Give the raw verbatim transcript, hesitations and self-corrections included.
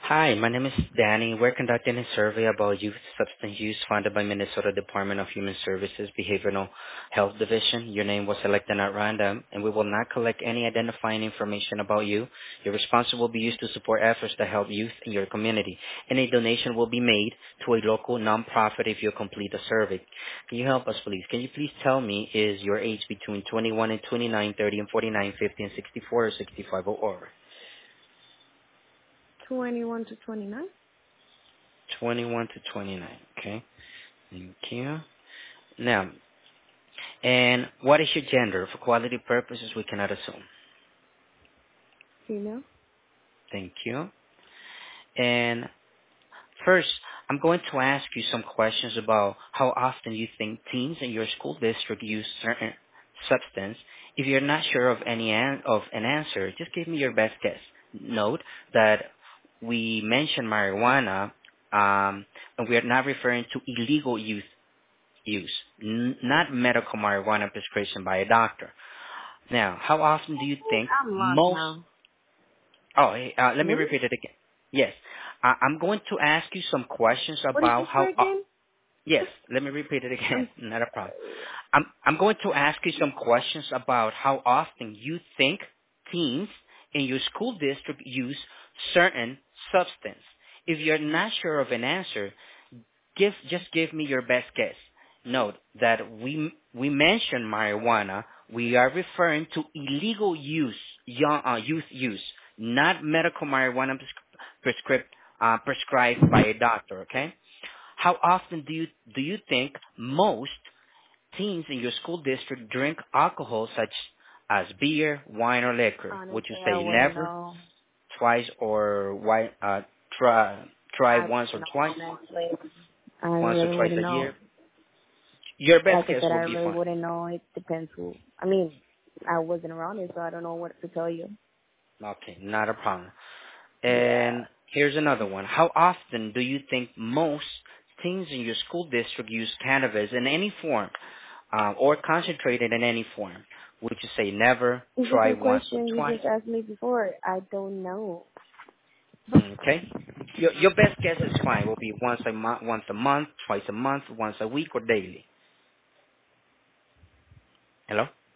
Hi, my name is Danny. We're conducting a survey about youth substance use funded by Minnesota Department of Human Services Behavioral Health Division. Your name was selected at random, and we will not collect any identifying information about you. Your response will be used to support efforts that help youth in your community. Any donation will be made to a local nonprofit if you complete the survey. Can you help us, please? Can you please tell me, is your age between twenty-one and twenty-nine, thirty and forty-nine, fifty and sixty-four, or sixty-five or over? twenty-one to twenty-nine? twenty-one to twenty-nine. Okay. Thank you. Now, and what is your gender? For quality purposes, we cannot assume. Female? Thank you. And first, I'm going to ask you some questions about how often you think teens in your school district use certain substance. If you're not sure of any an- of an answer, just give me your best guess. Note that we mentioned marijuana, um, and we are not referring to illegal use use, n- not medical marijuana prescription by a doctor. Now, how often do you think I'm lost most, now. oh, hey, uh, let me What? repeat it again. Yes, uh, I'm going to ask you some questions What did about you say how, uh, again? yes, let me repeat it again, I'm not a problem. I'm, I'm going to ask you some questions about how often you think teens in your school district use certain substance. If you're not sure of an answer, give just give me your best guess. Note that we we mentioned marijuana. We are referring to illegal use, young uh, youth use, not medical marijuana pres- prescript uh, prescribed by a doctor. Okay. How often do you do you think most teens in your school district drink alcohol, such as beer, wine, or liquor? Would you honestly, I say wouldn't never, know. twice, or why uh, try try I once or wouldn't know, twice, honestly. I once or really twice wouldn't a know. year? Your best Like I guess said, I will be really fine. wouldn't know. It depends who. I mean, I wasn't around it, so I don't know what to tell you. Okay, not a problem. Yeah. And here's another one. How often do you think most teens in your school district use cannabis in any form, uh, or concentrated in any form? Would you say never, It's the try same once or question you twice? just asked me before. I don't know. Okay. Your your best guess is fine. Will be once a month, once a month, twice a month, once a week, or daily. Hello.